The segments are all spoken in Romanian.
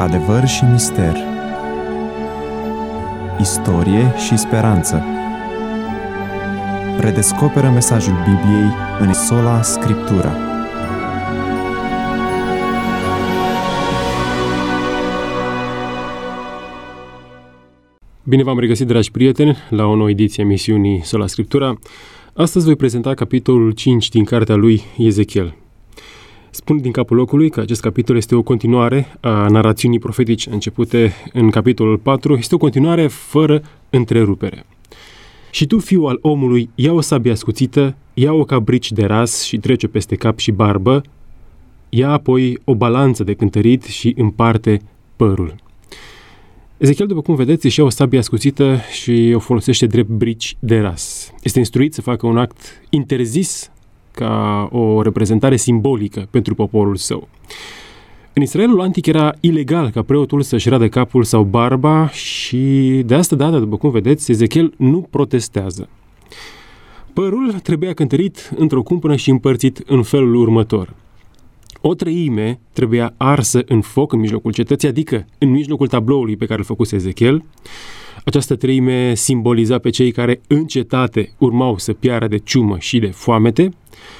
Adevăr și mister, istorie și speranță. Redescoperă mesajul Bibliei în Sola Scriptura. Bine v-am regăsit, dragi prieteni, la o nouă ediție a emisiunii Sola Scriptura. Astăzi voi prezenta capitolul 5 din cartea lui Ezechiel. Spun din capul locului că acest capitol este o continuare a narațiunii profetice începute în capitolul 4. Este o continuare fără întrerupere. Și tu, fiul al omului, ia o sabie ascuțită, ia o cabrici de ras și trece peste cap și barbă, ia apoi o balanță de cântărit și împarte părul. Ezechiel, după cum vedeți, își ia o sabie ascuțită și o folosește drept brici de ras. Este instruit să facă un act interzis ca o reprezentare simbolică pentru poporul său. În Israelul antic era ilegal ca preotul să-și radă capul sau barba și de asta dată, după cum vedeți, Ezechiel nu protestează. Părul trebuia cântărit într-o cumpănă și împărțit în felul următor. O treime trebuia arsă în foc în mijlocul cetății, adică în mijlocul tabloului pe care îl făcuse Ezechiel. Această treime simboliza pe cei care în cetate urmau să piară de ciumă și de foamete.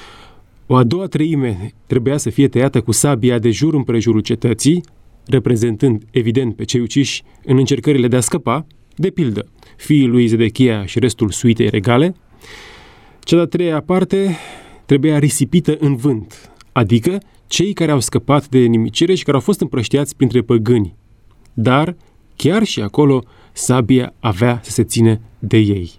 O a doua treime trebuia să fie tăiată cu sabia de jur împrejurul cetății, reprezentând evident pe cei uciși în încercările de a scăpa, de pildă fiii lui Zedechia și restul suitei regale. Cea de-a treia parte trebuia risipită în vânt, adică cei care au scăpat de nimicire și care au fost împrăștiați printre păgâni. Dar, chiar și acolo, sabia avea să se țină de ei.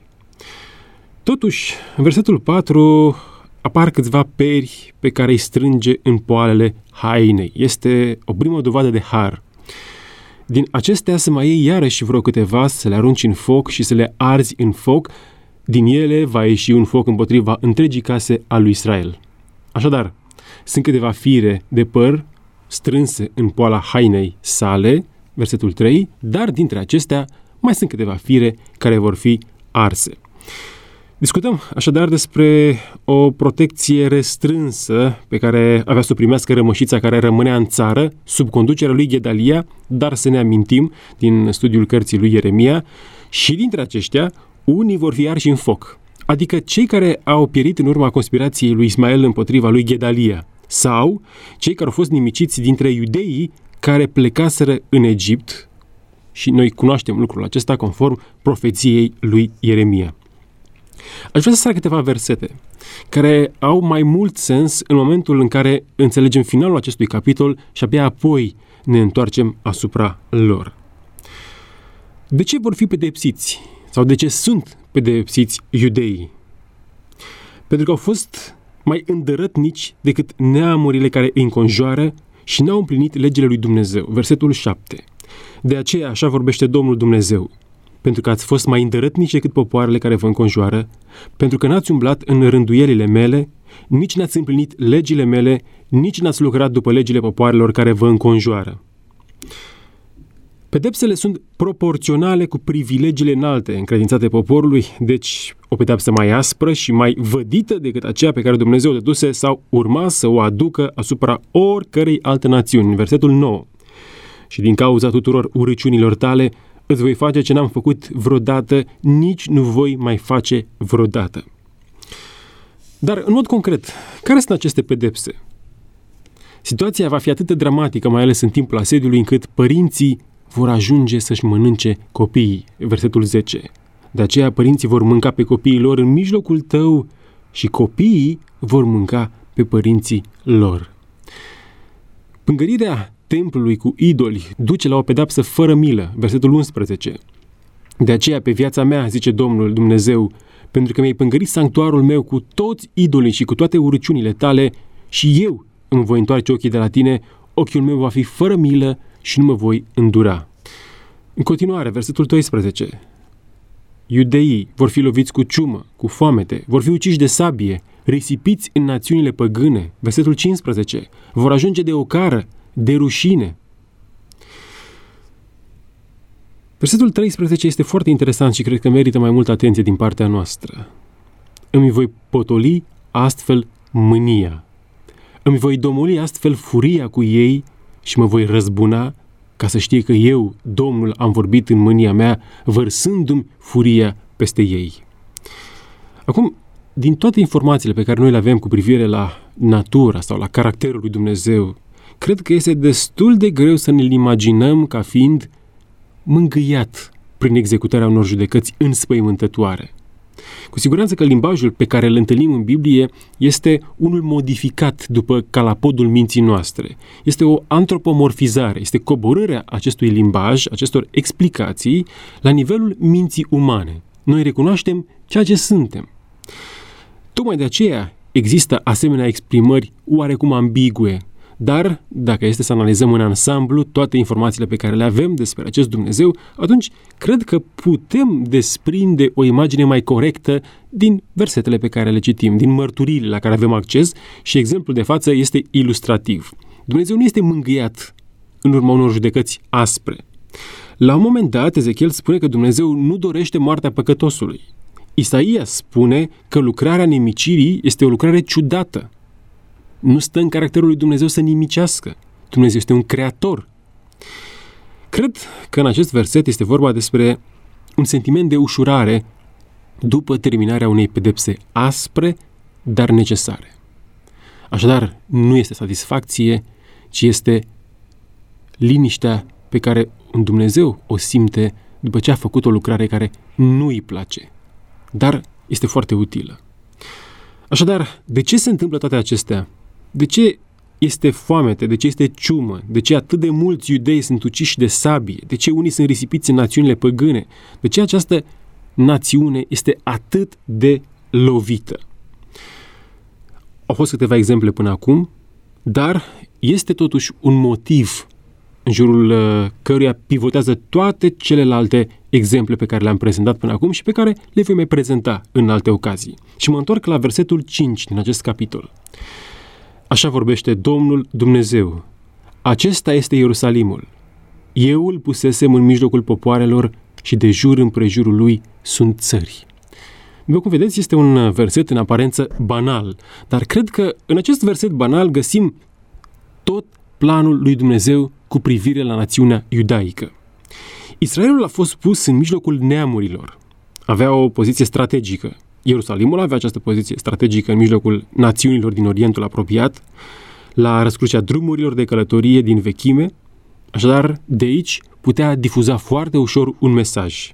Totuși, în versetul 4 apar câțiva peri pe care îi strânge în poalele hainei. Este o primă dovadă de har. Din acestea să mai iei iarăși vreo câteva, să le arunci în foc și să le arzi în foc. Din ele va ieși un foc împotriva întregii case a lui Israel. Așadar, sunt câteva fire de păr strânse în poala hainei sale, versetul 3, dar dintre acestea mai sunt câteva fire care vor fi arse. Discutăm așadar despre o protecție restrânsă pe care avea să o primească rămășița care rămânea în țară sub conducerea lui Gedalia, dar să ne amintim din studiul cărții lui Ieremia, și dintre aceștia unii vor fi arși în foc, adică cei care au pierit în urma conspirației lui Ismael împotriva lui Gedalia, sau cei care au fost nimiciți dintre iudeii care plecaseră în Egipt, și noi cunoaștem lucrul acesta conform profeției lui Ieremia. Aș vrea să sar câteva versete care au mai mult sens în momentul în care înțelegem finalul acestui capitol și abia apoi ne întoarcem asupra lor. De ce vor fi pedepsiți? Sau de ce sunt pedepsiți iudeii? Pentru că au fost mai îndărătnici decât neamurile care îi înconjoară și n-au împlinit legile lui Dumnezeu. Versetul 7. De aceea așa vorbește Domnul Dumnezeu. Pentru că ați fost mai îndărătnici decât popoarele care vă înconjoară, pentru că n-ați umblat în rânduielile mele, nici n-ați împlinit legile mele, nici n-ați lucrat după legile popoarelor care vă înconjoară. Pedepsele sunt proporționale cu privilegiile înalte încredințate poporului, deci o pedeapsă mai aspră și mai vădită decât aceea pe care Dumnezeu o dăduse sau urma să o aducă asupra oricărei alte națiuni. Versetul 9. Și din cauza tuturor urăciunilor tale îți voi face ce n-am făcut vreodată, nici nu voi mai face vreodată. Dar, în mod concret, care sunt aceste pedepse? Situația va fi atât de dramatică, mai ales în timpul asediului, încât părinții vor ajunge să-și mănânce copiii. Versetul 10. De aceea părinții vor mânca pe copiii lor în mijlocul tău și copiii vor mânca pe părinții lor. Pângărirea templului cu idoli duce la o pedeapsă fără milă. Versetul 11. De aceea pe viața mea, zice Domnul Dumnezeu, pentru că mi-ai pângărit sanctuarul meu cu toți idolii și cu toate urăciunile tale, și eu îmi voi întoarce ochii de la tine, ochiul meu va fi fără milă și nu mă voi îndura. În continuare, versetul 12. Iudeii vor fi loviți cu ciumă, cu foamete, vor fi uciși de sabie, risipiți în națiunile păgâne. Versetul 15. Vor ajunge de ocară, de rușine. Versetul 13 este foarte interesant și cred că merită mai multă atenție din partea noastră. Îmi voi potoli astfel mânia. Îmi voi domoli astfel furia cu ei și mă voi răzbuna ca să știe că eu, Domnul, am vorbit în mânia mea, vărsându-mi furia peste ei. Acum, din toate informațiile pe care noi le avem cu privire la natura sau la caracterul lui Dumnezeu, cred că este destul de greu să ne-l imaginăm ca fiind mângâiat prin executarea unor judecăți înspăimântătoare. Cu siguranță că limbajul pe care îl întâlnim în Biblie este unul modificat după calapodul minții noastre. Este o antropomorfizare, este coborârea acestui limbaj, acestor explicații, la nivelul minții umane. Noi recunoaștem ceea ce suntem. Tocmai de aceea există asemenea exprimări oarecum ambigue, dar dacă este să analizăm în ansamblu toate informațiile pe care le avem despre acest Dumnezeu, atunci cred că putem desprinde o imagine mai corectă din versetele pe care le citim, din mărturiile la care avem acces și exemplul de față este ilustrativ. Dumnezeu nu este mângâiat în urma unor judecăți aspre. La un moment dat, Ezechiel spune că Dumnezeu nu dorește moartea păcătosului. Isaia spune că lucrarea nimicirii este o lucrare ciudată. Nu stă în caracterul lui Dumnezeu să nimicească. Dumnezeu este un creator. Cred că în acest verset este vorba despre un sentiment de ușurare după terminarea unei pedepse aspre, dar necesare. Așadar, nu este satisfacție, ci este liniștea pe care un Dumnezeu o simte după ce a făcut o lucrare care nu îi place, dar este foarte utilă. Așadar, de ce se întâmplă toate acestea? De ce este foamete? De ce este ciumă? De ce atât de mulți iudei sunt uciși de sabie? De ce unii sunt risipiți în națiunile păgâne? De ce această națiune este atât de lovită? Au fost câteva exemple până acum, dar este totuși un motiv în jurul căruia pivotează toate celelalte exemple pe care le-am prezentat până acum și pe care le voi mai prezenta în alte ocazii. Și mă întorc la versetul 5 din acest capitol. Așa vorbește Domnul Dumnezeu. Acesta este Ierusalimul. Eu îl pusesem în mijlocul popoarelor și de jur împrejurul lui sunt țări. După cum vedeți, este un verset în aparență banal, dar cred că în acest verset banal găsim tot planul lui Dumnezeu cu privire la națiunea iudaică. Israelul a fost pus în mijlocul neamurilor. Avea o poziție strategică. Ierusalimul avea această poziție strategică în mijlocul națiunilor din Orientul apropiat, la răscrucea drumurilor de călătorie din vechime, așadar de aici putea difuza foarte ușor un mesaj.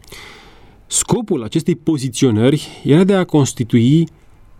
Scopul acestei poziționări era de a constitui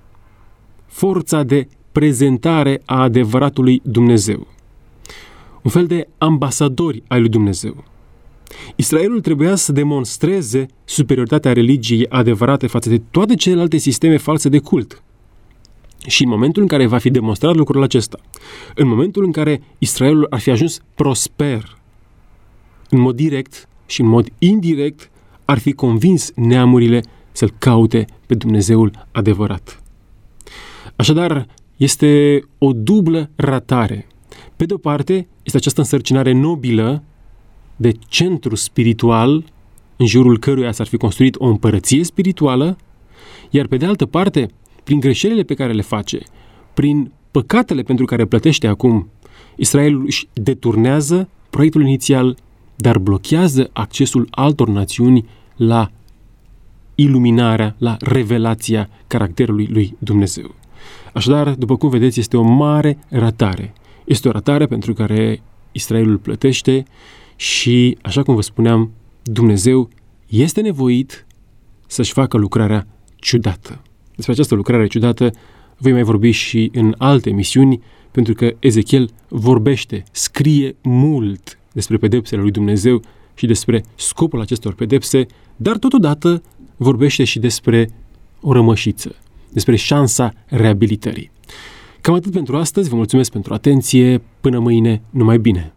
forța de prezentare a adevăratului Dumnezeu. Un fel de ambasadori ai lui Dumnezeu. Israelul trebuia să demonstreze superioritatea religiei adevărate față de toate celelalte sisteme false de cult. Și în momentul în care va fi demonstrat lucrul acesta, în momentul în care Israelul ar fi ajuns prosper, în mod direct și în mod indirect, ar fi convins neamurile să-L caute pe Dumnezeul adevărat. Așadar, este o dublă ratare. Pe de o parte, este această însărcinare nobilă de centru spiritual în jurul căruia s-ar fi construit o împărăție spirituală, iar pe de altă parte, prin greșelile pe care le face, prin păcatele pentru care plătește acum, Israelul își deturnează proiectul inițial, dar blochează accesul altor națiuni la iluminarea, la revelația caracterului lui Dumnezeu. Așadar, după cum vedeți, este o mare ratare. Este o ratare pentru care Israelul plătește și, așa cum vă spuneam, Dumnezeu este nevoit să-și facă lucrarea ciudată. Despre această lucrare ciudată voi mai vorbi și în alte emisiuni, pentru că Ezechiel vorbește, scrie mult despre pedepsele lui Dumnezeu și despre scopul acestor pedepse, dar totodată vorbește și despre o rămășiță, despre șansa reabilitării. Cam atât pentru astăzi, vă mulțumesc pentru atenție, până mâine, numai bine!